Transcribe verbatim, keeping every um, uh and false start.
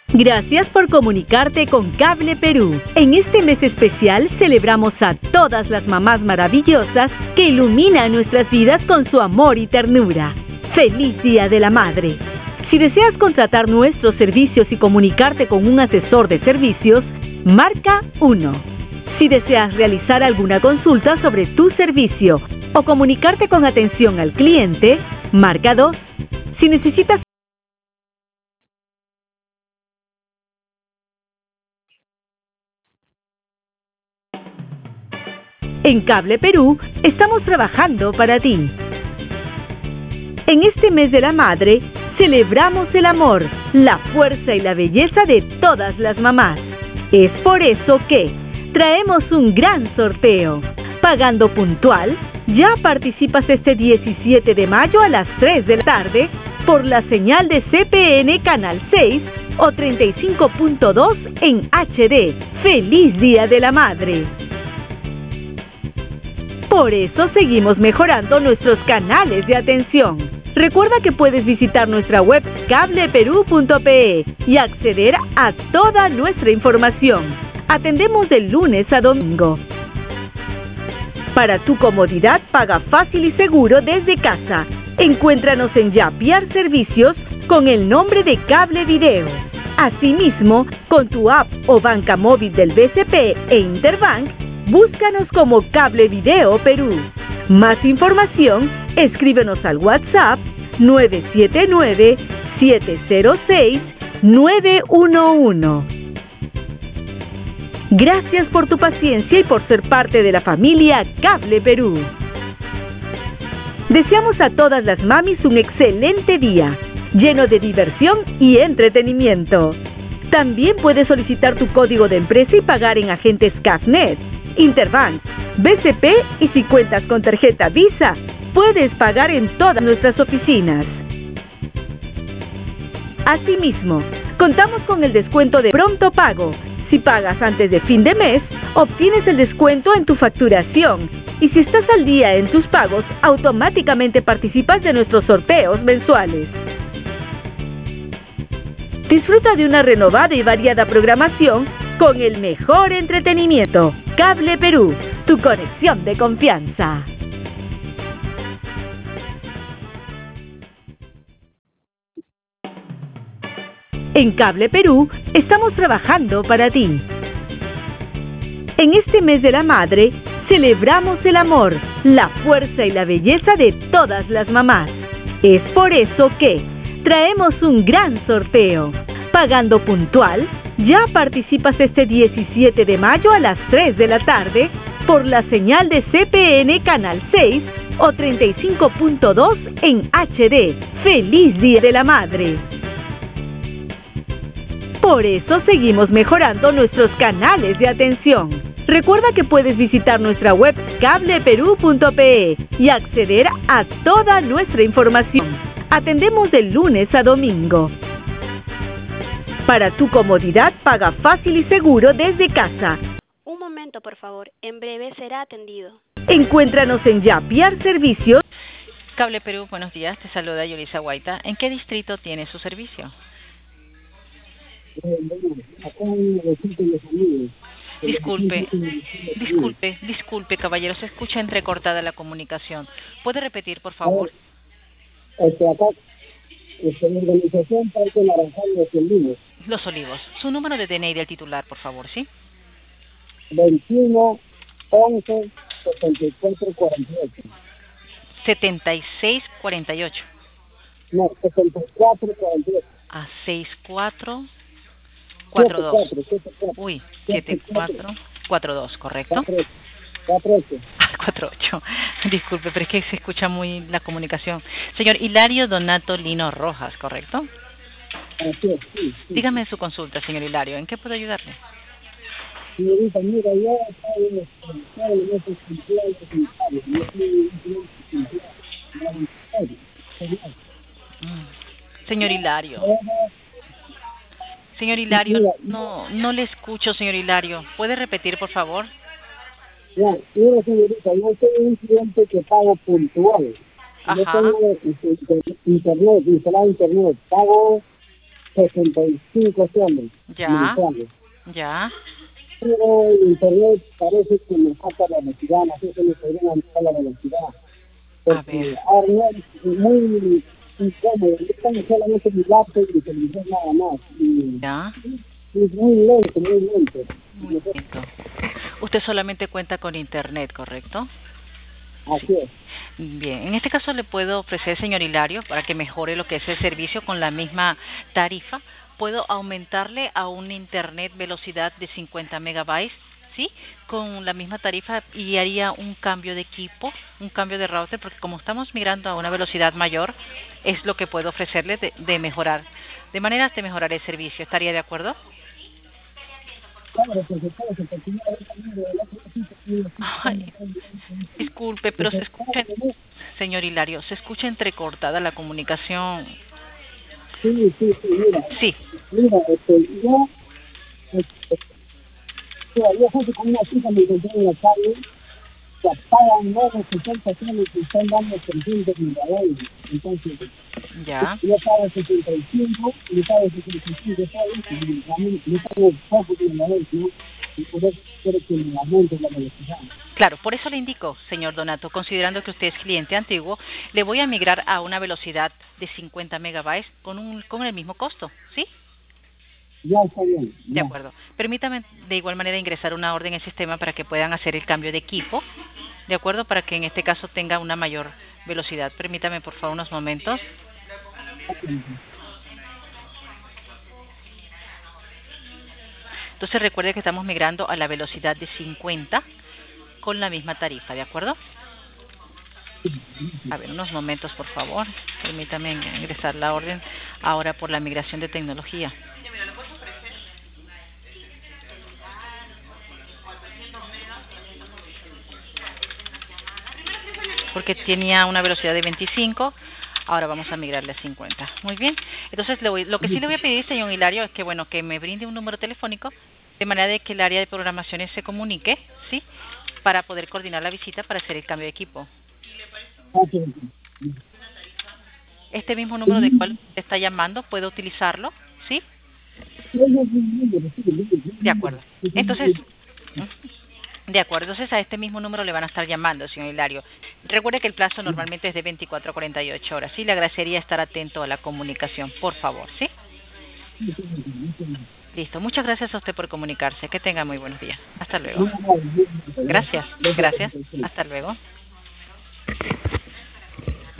Gracias por comunicarte con Cable Perú. En este mes especial celebramos a todas las mamás maravillosas que iluminan nuestras vidas con su amor y ternura. ¡Feliz Día de la Madre! Si deseas contratar nuestros servicios y comunicarte con un asesor de servicios, marca uno. Si deseas realizar alguna consulta sobre tu servicio o comunicarte con atención al cliente, marca dos. Si necesitas En Cable Perú, estamos trabajando para ti. En este mes de la madre, celebramos el amor, la fuerza y la belleza de todas las mamás. Es por eso que traemos un gran sorteo. Pagando puntual, ya participas este diecisiete de mayo a las tres de la tarde por la señal de C P N Canal seis o treinta y cinco punto dos en H D. ¡Feliz Día de la Madre! Por eso seguimos mejorando nuestros canales de atención. Recuerda que puedes visitar nuestra web cable perú punto pe y acceder a toda nuestra información. Atendemos de lunes a domingo. Para tu comodidad, paga fácil y seguro desde casa. Encuéntranos en Yapiar Servicios con el nombre de Cable Video. Asimismo, con tu app o banca móvil del B C P e Interbank, búscanos como Cable Video Perú. Más información, escríbenos al WhatsApp nueve siete nueve, siete cero seis, nueve uno uno. Gracias por tu paciencia y por ser parte de la familia Cable Perú. Deseamos a todas las mamis un excelente día, lleno de diversión y entretenimiento. También puedes solicitar tu código de empresa y pagar en agentes Cafnet, Interbank, B C P y si cuentas con tarjeta Visa, puedes pagar en todas nuestras oficinas. Asimismo, contamos con el descuento de pronto pago. Si pagas antes de fin de mes, obtienes el descuento en tu facturación. Y si estás al día en tus pagos, automáticamente participas de nuestros sorteos mensuales. Disfruta de una renovada y variada programación con el mejor entretenimiento. Cable Perú, tu conexión de confianza. En Cable Perú, estamos trabajando para ti. En este mes de la madre, celebramos el amor, la fuerza y la belleza de todas las mamás. Es por eso que traemos un gran sorteo. Pagando puntual, ya participas este diecisiete de mayo a las tres de la tarde por la señal de C P N Canal seis o treinta y cinco punto dos en H D. ¡Feliz Día de la Madre! Por eso seguimos mejorando nuestros canales de atención. Recuerda que puedes visitar nuestra web cable perú punto pe y acceder a toda nuestra información. Atendemos de lunes a domingo. Para tu comodidad, paga fácil y seguro desde casa. Un momento, por favor. En breve será atendido. Encuéntranos en Yapiar Servicios. Cable Perú, buenos días. Te saluda Yolisa Guaita. ¿En qué distrito tiene su servicio? Disculpe, disculpe, disculpe, caballero. Se escucha entrecortada la comunicación. ¿Puede repetir, por favor? Este, acá, este, la organización Parque Naranjal de Los Olivos. Los Olivos. Su número de D N I del titular, por favor, ¿sí? veintiuno, once, setenta y cuatro, cuarenta y ocho. setenta y seis cuarenta y ocho. No, setenta y cuatro, cuarenta y ocho. A sesenta y cuatro cuarenta y dos. Uy, setenta y cuatro cuarenta y dos, ¿correcto? cuarenta y ocho. cuarenta y ocho. Disculpe, pero es que se escucha muy la comunicación. Señor Hilario Donato Lino Rojas, ¿correcto? Así es, sí, sí. Dígame su consulta, señor Hilario. ¿En qué puedo ayudarle? Señorita, mira, yo estaba en el mes de cumpleaños, yo soy un cumpleaños. Señor Hilario. Señor Hilario, no no le escucho, señor Hilario. ¿Puede repetir, por favor? Ya, mira, señorita, yo soy un cliente que pago puntual. Ajá. Yo tengo internet, instalado internet, pago sesenta y cinco soles Ya, mensuales. ya. Pero el internet parece que me falta la velocidad, no sé si me podrían aumentar la velocidad. A Porque ver, ahora no es muy incómodo, yo tengo solamente mi laptop y mi televisor nada más. Y ya. es muy lento, muy lento. Muy lento. Usted solamente cuenta con internet, ¿correcto? Así es. Bien, en este caso le puedo ofrecer, señor Hilario, para que mejore lo que es el servicio con la misma tarifa, puedo aumentarle a un internet velocidad de cincuenta megabytes, ¿sí? Con la misma tarifa y haría un cambio de equipo, un cambio de router, porque como estamos migrando a una velocidad mayor, es lo que puedo ofrecerle de, de mejorar, de maneras de mejorar el servicio. ¿Estaría de acuerdo? Claro, porque claro, que porque yo ahorita miro el otro sitio y digo, sí, Ay, disculpe, pero se escucha, señor Hilario, se escucha entrecortada la comunicación. sí, sí, sí, mira, Sí, mira, este, yo, este, todavía gente con una chica me encontré en la calle, que pagan más de sesenta soles y están dando trescientos mil euros. Entonces, ya. yo pago setenta y cinco, yo pago setenta y cinco soles y realmente yo pago poco de la vez, ¿no? Y por eso quiero que me aumente la velocidad. Claro, por eso le indico, señor Donato, considerando que usted es cliente antiguo, le voy a migrar a una velocidad de cincuenta megabytes con un con el mismo costo, ¿sí? Ya está bien, De ya. acuerdo. Permítame de igual manera ingresar una orden en el sistema para que puedan hacer el cambio de equipo, ¿de acuerdo? Para que en este caso tenga una mayor velocidad. Permítame, por favor, unos momentos. Entonces recuerde que estamos migrando a la velocidad de cincuenta con la misma tarifa, ¿de acuerdo? A ver, unos momentos, por favor. Permítame ingresar la orden ahora por la migración de tecnología. Porque tenía una velocidad de veinticinco, ahora vamos a migrarle a cincuenta. Muy bien. Entonces, le voy, lo que sí le voy a pedir, señor Hilario, es que, bueno, que me brinde un número telefónico de manera de que el área de programaciones se comunique, ¿sí? Para poder coordinar la visita para hacer el cambio de equipo. Este mismo número del cual usted está llamando, ¿puede utilizarlo? ¿Sí? De acuerdo. Entonces, de acuerdo, entonces a este mismo número le van a estar llamando, señor Hilario. Recuerde que el plazo normalmente es de veinticuatro a cuarenta y ocho horas. Sí, le agradecería estar atento a la comunicación, por favor, ¿sí? Listo, muchas gracias a usted por comunicarse. Que tenga muy buenos días. Hasta luego. Gracias, gracias. Hasta luego.